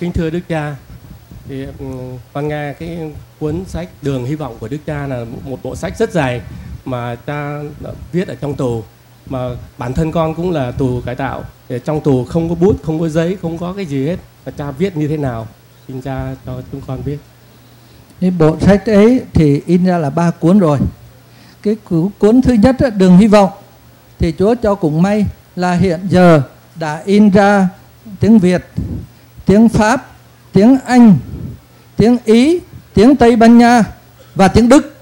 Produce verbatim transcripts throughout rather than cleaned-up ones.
Kính thưa Đức Cha, thì con nghe cái cuốn sách Đường Hy vọng của Đức Cha là một bộ sách rất dài mà cha viết ở trong tù, mà bản thân con cũng là tù cải tạo. Để trong tù không có bút, không có giấy, không có cái gì hết, và cha viết như thế nào? Xin cha cho chúng con biết. Cái bộ sách ấy thì in ra là ba cuốn rồi. Cái cuốn thứ nhất, Đường Hy vọng, thì Chúa cho cũng may là hiện giờ đã in ra tiếng Việt, tiếng Pháp, tiếng Anh, tiếng Ý, tiếng Tây Ban Nha và tiếng Đức.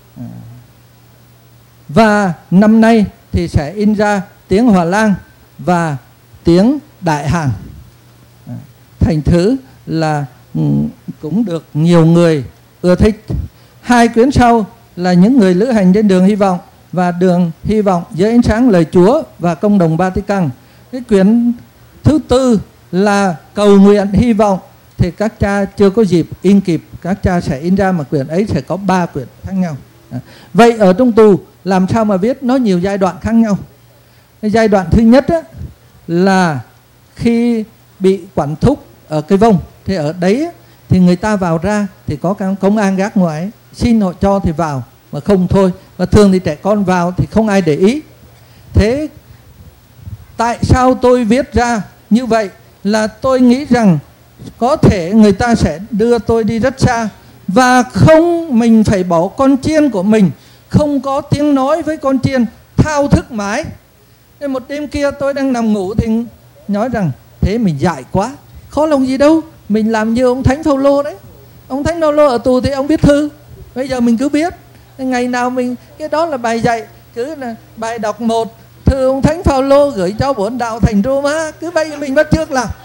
Và năm nay thì sẽ in ra tiếng Hòa Lan và tiếng Đại Hàn. Thành thử là cũng được nhiều người ưa thích. Hai quyển sau là Những người lữ hành trên đường hy vọng và Đường Hy vọng dưới ánh sáng lời Chúa và Công đồng Vatican. Cái quyển thứ tư là Cầu nguyện hy vọng, thì các cha chưa có dịp in kịp, các cha sẽ in ra, mà quyển ấy sẽ có ba quyển khác nhau. Vậy ở trong tù làm sao mà viết? Nó nhiều giai đoạn khác nhau. Cái giai đoạn thứ nhất á, là khi bị quản thúc ở cái vông, thì ở đấy á, thì người ta vào ra thì có công an gác ngoài, xin họ cho thì vào, mà không thôi. Và thường thì trẻ con vào thì không ai để ý. Thế tại sao tôi viết ra như vậy? Là tôi nghĩ rằng có thể người ta sẽ đưa tôi đi rất xa, và không, mình phải bỏ con chiên của mình, không có tiếng nói với con chiên, thao thức mãi. Nên một đêm kia tôi đang nằm ngủ thì nói rằng thế mình dại quá, khó lòng gì đâu, mình làm như ông Thánh Phaolô đấy. Ông Thánh Phaolô ở tù thì ông viết thư, bây giờ mình cứ viết. Ngày nào mình, cái đó là bài dạy, cứ là bài đọc một, thư ông Thánh Phaolô gửi cho bổn đạo thành Roma, cứ vậy mình bắt chước làm.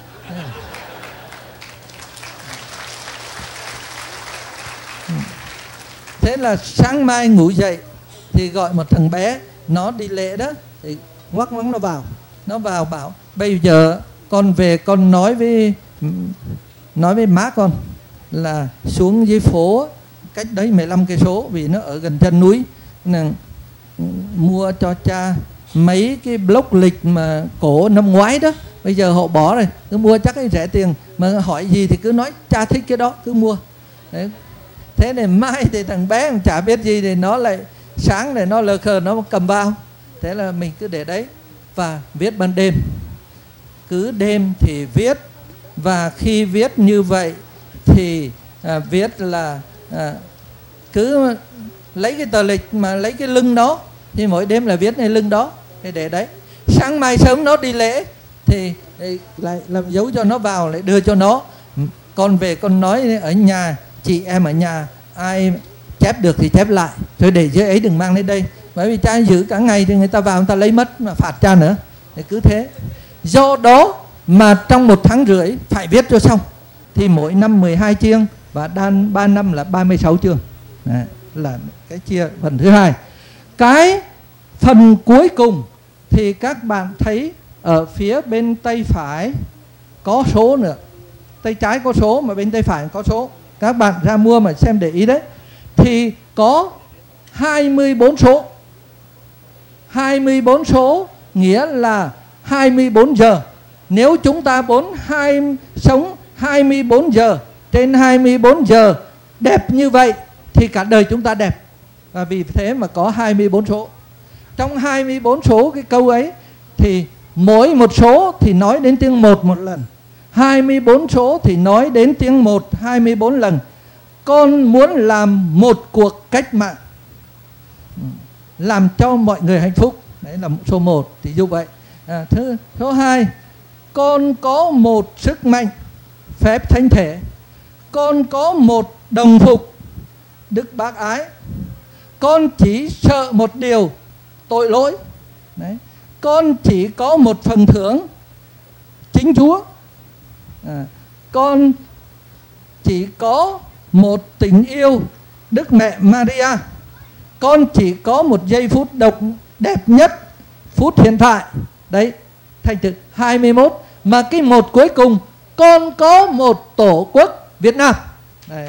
Thế là sáng mai ngủ dậy thì gọi một thằng bé, nó đi lễ đó, thì ngoắc ngoắc nó vào. Nó vào bảo bây giờ con về con nói với nói với má con là xuống dưới phố cách đấy mười lăm cây số, vì nó ở gần chân núi, là mua cho cha mấy cái block lịch mà cổ năm ngoái đó, bây giờ họ bỏ rồi, cứ mua chắc cái rẻ tiền, mà hỏi gì thì cứ nói cha thích cái đó cứ mua. Đấy. Thế này mai thì thằng bé cũng chả biết gì, thì nó lại sáng này nó lờ khờ nó cầm vào. Thế là mình cứ để đấy và viết ban đêm, cứ đêm thì viết. Và khi viết như vậy thì à, viết là à, cứ lấy cái tờ lịch mà lấy cái lưng đó, thì mỗi đêm là viếtในlưng đó, thì để đấy. Sáng mai sớm nó đi lễ thì lại làm dấu cho nó vào, lại đưa cho nó. Con về con nói ở nhà, chị em ở nhà ai chép được thì chép lại, rồi để dưới ấy đừng mang lên đây, bởi vì cha giữ cả ngày thì người ta vào người ta lấy mất mà phạt cha nữa. Thì cứ thế. Do đó mà trong một tháng rưỡi phải viết cho xong, thì mỗi năm mười hai chương và đan ba năm là ba mươi sáu chương. Đấy, là cái chia phần thứ hai. Cái phần cuối cùng thì các bạn thấy ở phía bên tay phải có số nữa, tay trái có số mà bên tay phải có số. Các bạn ra mua mà xem để ý đấy. Thì có hai mươi bốn số. hai mươi bốn số nghĩa là hai mươi bốn giờ. Nếu chúng ta bốn hai sống hai mươi bốn giờ trên hai mươi bốn giờ đẹp như vậy thì cả đời chúng ta đẹp. Và vì thế mà có hai mươi bốn số. Trong hai mươi bốn số cái câu ấy thì mỗi một số thì nói đến tiếng một một lần, hai mươi bốn số thì nói đến tiếng một hai mươi bốn lần. Con muốn làm một cuộc cách mạng, làm cho mọi người hạnh phúc. Đấy là số một, thì như vậy. À, thứ số hai, con có một sức mạnh phép thánh thể. Con có một đồng phục đức bác ái. Con chỉ sợ một điều, tội lỗi. Đấy. Con chỉ có một phần thưởng, chính Chúa. À, con chỉ có một tình yêu, Đức Mẹ Maria. Con chỉ có một giây phút độc đẹp nhất, phút hiện tại. Đấy, thành thực hai mươi mốt. Mà cái một cuối cùng, con có một tổ quốc Việt Nam. Đấy.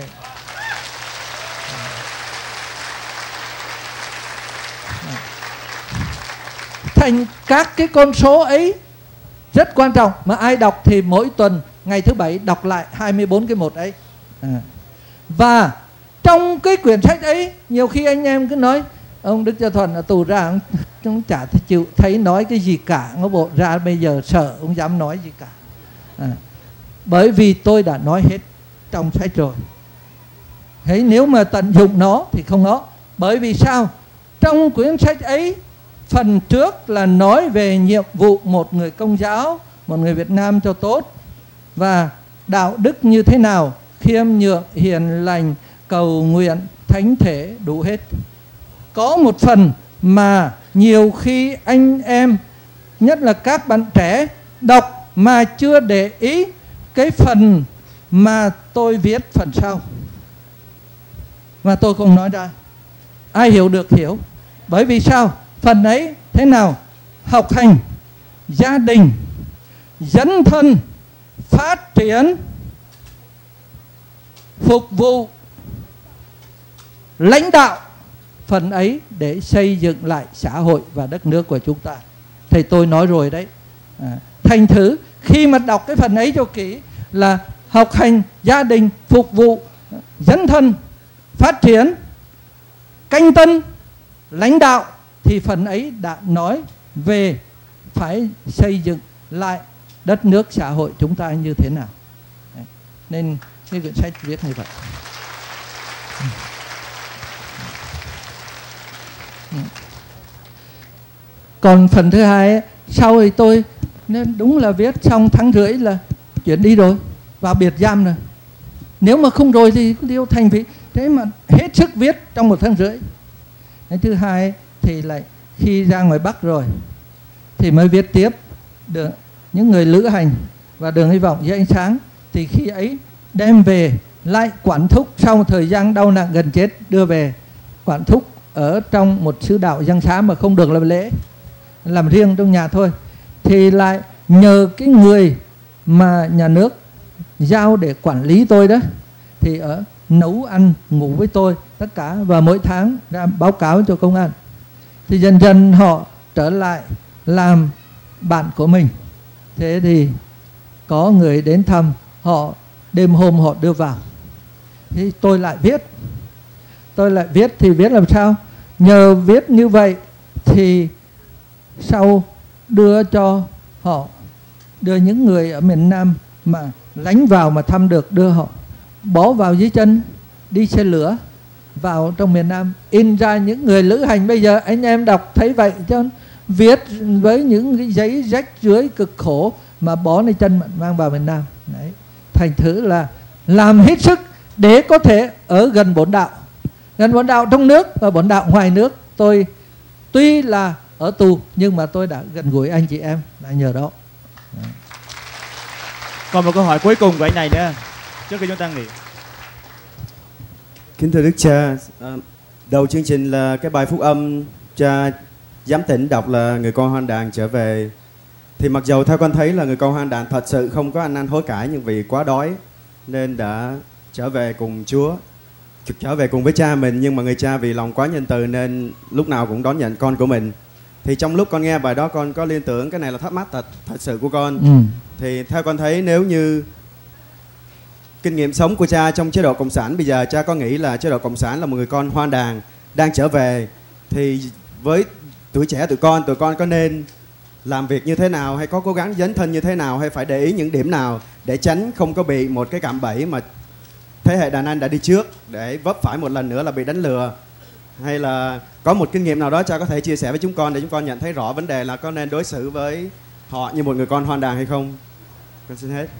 Thành các cái con số ấy rất quan trọng, mà ai đọc thì mỗi tuần ngày thứ bảy đọc lại hai mươi bốn cái một ấy. À. Và trong cái quyển sách ấy, nhiều khi anh em cứ nói ông Đức Cho Thuận ở tù ra, ông chả chịu thấy nói cái gì cả, nó bộ ra bây giờ sợ ông dám nói gì cả. À. Bởi vì tôi đã nói hết trong sách rồi. Thế nếu mà tận dụng nó thì không có. Bởi vì sao? Trong quyển sách ấy, phần trước là nói về nhiệm vụ một người Công giáo, một người Việt Nam cho tốt, và đạo đức như thế nào, khiêm nhượng, hiền lành, cầu nguyện, thánh thể, đủ hết. Có một phần mà nhiều khi anh em, nhất là các bạn trẻ, đọc mà chưa để ý cái phần mà tôi viết phần sau, mà tôi không nói ra. Ai hiểu được hiểu. Bởi vì sao? Phần ấy thế nào? Học hành, gia đình, dấn thân, phát triển, phục vụ, lãnh đạo. Phần ấy để xây dựng lại xã hội và đất nước của chúng ta. Thầy tôi nói rồi đấy. À, thành thử khi mà đọc cái phần ấy cho kỹ là học hành, gia đình, phục vụ, dấn thân, phát triển, canh tân, lãnh đạo, thì phần ấy đã nói về phải xây dựng lại đất nước xã hội chúng ta như thế nào. Đấy. Nên cái quyển sách viết như vậy. Còn phần thứ hai, sau thì tôi nên đúng là viết xong tháng rưỡi là chuyển đi rồi, vào biệt giam rồi. Nếu mà không rồi thì điều thành phí. Thế mà hết sức viết trong một tháng rưỡi. Cái thứ hai thì lại khi ra ngoài Bắc rồi thì mới viết tiếp được những người lữ hành và Đường Hy Vọng với Ánh Sáng. Thì khi ấy đem về lại quản thúc sau một thời gian đau nặng gần chết, đưa về quản thúc ở trong một xứ đạo Giang Xá mà không được làm lễ, làm riêng trong nhà thôi. Thì lại nhờ cái người mà nhà nước giao để quản lý tôi đó, thì ở nấu ăn ngủ với tôi tất cả, và mỗi tháng ra báo cáo cho công an. Thì dần dần họ trở lại làm bạn của mình. Thế thì có người đến thăm, họ đêm hôm họ đưa vào. Thì tôi lại viết. Tôi lại viết thì viết làm sao? Nhờ viết như vậy thì sau đưa cho họ, đưa những người ở miền Nam mà lánh vào mà thăm được, đưa họ bó vào dưới chân, đi xe lửa vào trong miền Nam, in ra những người lữ hành. Bây giờ anh em đọc thấy vậy chứ, viết với những cái giấy rách rưới cực khổ mà bó lên chân mang vào miền Nam. Đấy. Thành thử là làm hết sức để có thể ở gần bốn đạo, gần bốn đạo trong nước và bốn đạo ngoài nước. Tôi tuy là ở tù nhưng mà tôi đã gần gũi anh chị em là nhờ đó. Đấy. Còn một câu hỏi cuối cùng của anh này nữa trước khi chúng ta nghỉ. Kính thưa Đức Cha, đầu chương trình là cái bài phúc âm cha giám tỉnh đọc là người con hoang đàn trở về. Thì mặc dầu theo con thấy là người con hoang đàn thật sự không có ăn năn hối cải, nhưng vì quá đói nên đã trở về cùng Chúa, trở về cùng với cha mình. Nhưng mà người cha vì lòng quá nhân từ nên lúc nào cũng đón nhận con của mình. Thì trong lúc con nghe bài đó, con có liên tưởng cái này là thắc mắc thật, thật sự của con. ừ. Thì theo con thấy, nếu như kinh nghiệm sống của cha trong chế độ Cộng sản, bây giờ cha có nghĩ là chế độ Cộng sản là một người con hoang đàn đang trở về, thì với tuổi trẻ tụi con, tụi con có nên làm việc như thế nào, hay có cố gắng dấn thân như thế nào, hay phải để ý những điểm nào để tránh không có bị một cái cạm bẫy mà thế hệ đàn anh đã đi trước để vấp phải một lần nữa là bị đánh lừa? Hay là có một kinh nghiệm nào đó cha có thể chia sẻ với chúng con để chúng con nhận thấy rõ vấn đề là có nên đối xử với họ như một người con hoang đàn hay không? Con xin hết.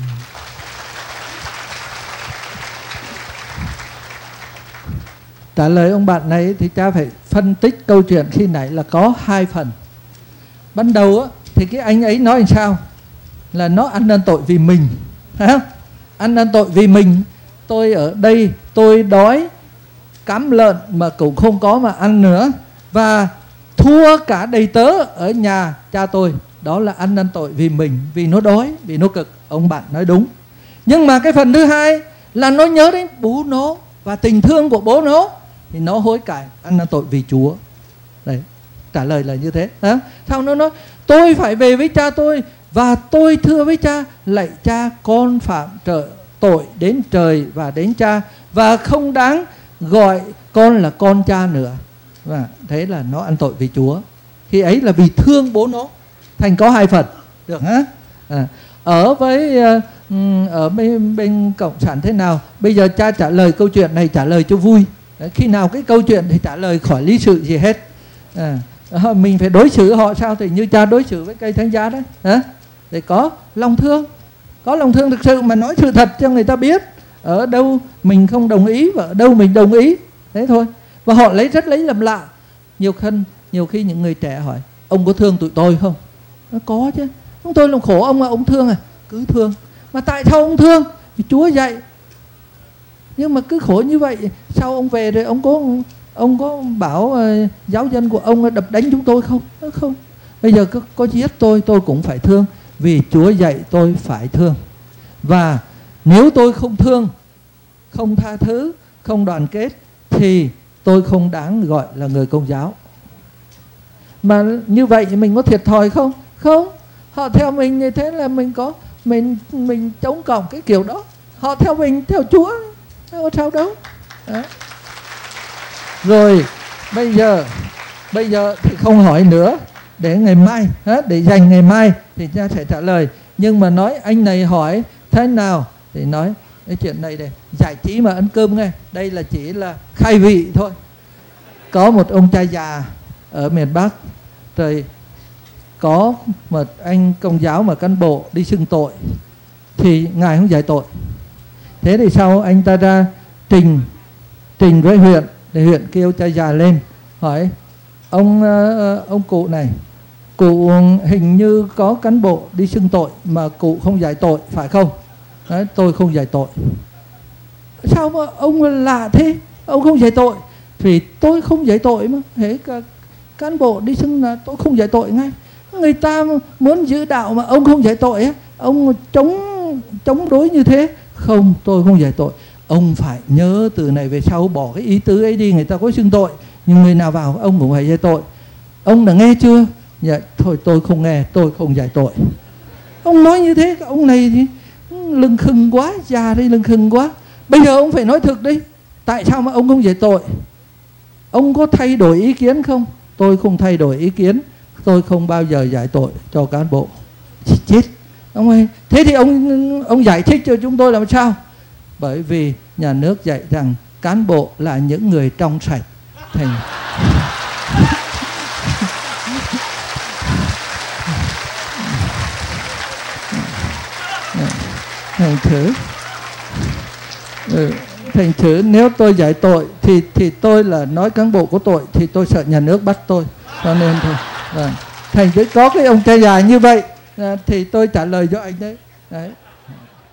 Trả lời ông bạn này thì cha phải phân tích câu chuyện khi nãy là có hai phần. Ban đầu á, thì cái anh ấy nói làm sao? Là nó ăn năn tội vì mình, phải không? Ăn năn tội vì mình. Tôi ở đây tôi đói, cám lợn mà cũng không có mà ăn nữa, và thua cả đầy tớ ở nhà cha tôi. Đó là ăn năn tội vì mình, vì nó đói, vì nó cực. Ông bạn nói đúng. Nhưng mà cái phần thứ hai là nó nhớ đến bố nó và tình thương của bố nó, thì nó hối cải, ăn năn tội vì Chúa. Đấy, trả lời là như thế. Đó. Sau nó nói tôi phải về với cha tôi Và tôi thưa với cha, lạy cha, con phạm trợ tội đến trời và đến cha, và không đáng gọi con là con cha nữa. Và thế là nó ăn tội vì Chúa. Khi ấy là vì thương bố nó, thành có hai phần. Được hả? À, ở với ở bên, bên cộng sản thế nào? Bây giờ cha trả lời câu chuyện này, trả lời cho vui. Đấy, khi nào cái câu chuyện thì trả lời khỏi lý sự gì hết. À, mình phải đối xử họ sao thì như cha đối xử với cây thánh giá đấy. Hả? Để có lòng thương, có lòng thương thực sự mà nói sự thật cho người ta biết ở đâu mình không đồng ý và ở đâu mình đồng ý. Thế thôi. Và họ lấy rất lấy làm lạ. Nhiều khi, nhiều khi những người trẻ hỏi: ông có thương tụi tôi không? Nó có chứ. Chúng tôi làm khổ ông mà ông thương à? Cứ thương. Mà tại sao ông thương? Vì Chúa dạy. Nhưng mà cứ khổ như vậy, sao ông về rồi ông có ông có bảo uh, giáo dân của ông đập đánh chúng tôi không? Không. Bây giờ có, có giết tôi, tôi cũng phải thương. Vì Chúa dạy tôi phải thương. Và nếu tôi không thương, không tha thứ, không đoàn kết, thì tôi không đáng gọi là người Công giáo. Mà như vậy thì mình có thiệt thòi không? Không. Họ theo mình như thế là mình có Mình mình chống còng cái kiểu đó. Họ theo mình, theo Chúa, theo sao đâu. Đó. Rồi bây giờ Bây giờ thì không hỏi nữa, để ngày mai, để dành ngày mai thì cha sẽ trả lời. Nhưng mà nói anh này hỏi thế nào thì nói cái chuyện này đây, giải trí mà ăn cơm nghe. Đây là chỉ là khai vị thôi. Có một ông cha già ở miền Bắc, rồi có một anh Công giáo mà cán bộ đi xưng tội, thì ngài không giải tội. Thế thì sau anh ta ra trình trình với huyện, thì huyện kêu cha già lên hỏi: ông ông cụ này, cụ hình như có cán bộ đi xưng tội mà cụ không giải tội phải không? Đấy, tôi không giải tội. Sao mà ông lạ thế, ông không giải tội? Thì tôi không giải tội mà, thế cả cán bộ đi xưng là tôi không giải tội ngay. Người ta muốn giữ đạo mà ông không giải tội ấy, ông chống chống đối như thế. Không, tôi không giải tội. Ông phải nhớ từ này về sau bỏ cái ý tứ ấy đi, người ta có xưng tội nhưng người nào vào ông cũng phải giải tội. Ông đã nghe chưa? Dạ, thôi tôi không nghe, tôi không giải tội. Ông nói như thế, ông này thì lưng khừng quá, già đây lưng khừng quá. Bây giờ ông phải nói thực đi, tại sao mà ông không giải tội? Ông có thay đổi ý kiến không? Tôi không thay đổi ý kiến, tôi không bao giờ giải tội cho cán bộ. Chết ông ơi. Thế thì ông ông giải thích cho chúng tôi làm sao? Bởi vì nhà nước dạy rằng cán bộ là những người trong sạch. Thành thành thử ừ, thành thử nếu tôi giải tội thì thì tôi là nói cán bộ có tội, thì tôi sợ nhà nước bắt tôi, cho nên thôi. Vâng. Thành thử có cái ông cha già như vậy thì tôi trả lời cho anh đấy. Đấy.